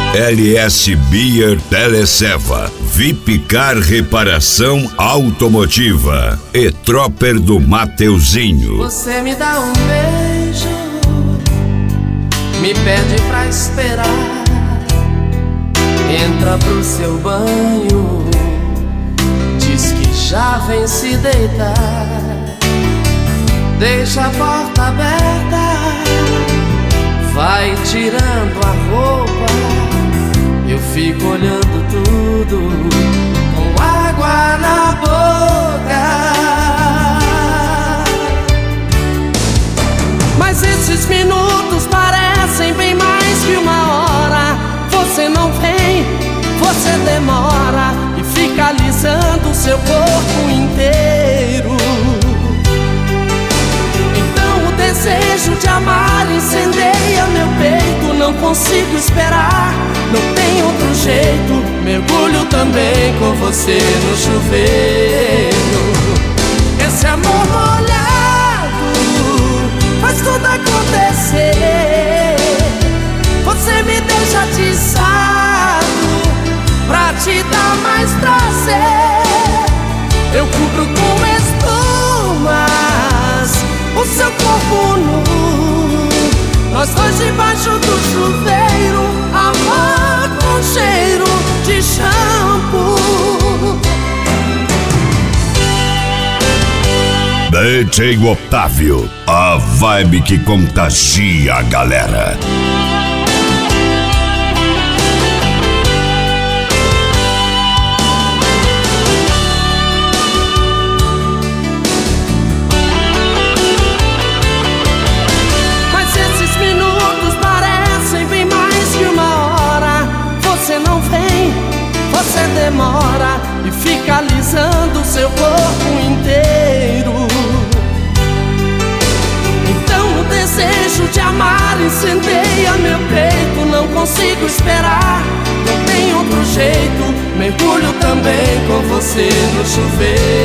LS Beer Teleseva, Vipcar Reparação Automotiva e Tropper do Mateuzinho. Você me dá um beijo, me pede pra esperar, entra pro seu banho, diz que já vem se deitar, deixa a porta aberta, vai tirando a roupa, eu fico olhando tudo com água na boca. Mas esses minutos parecem bem mais que uma hora. Você não vem, você demora e fica alisando seu corpo inteiro. Então o desejo de amar incendeia meu peito. Não consigo esperar, não tem outro jeito. Mergulho também com você no chuveiro. Esse amor molhado faz tudo acontecer. Você me deixa atiçado pra te dar mais prazer. Eu cubro com espumas o seu corpo nu, nós dois debaixo do chuveiro, amor com cheiro de shampoo. DJ Otávio, a vibe que contagia a galera. Você demora e fica alisando seu corpo inteiro. Então o desejo de amar incendeia meu peito. Não consigo esperar, não tem outro jeito. Mergulho também com você no chuveiro.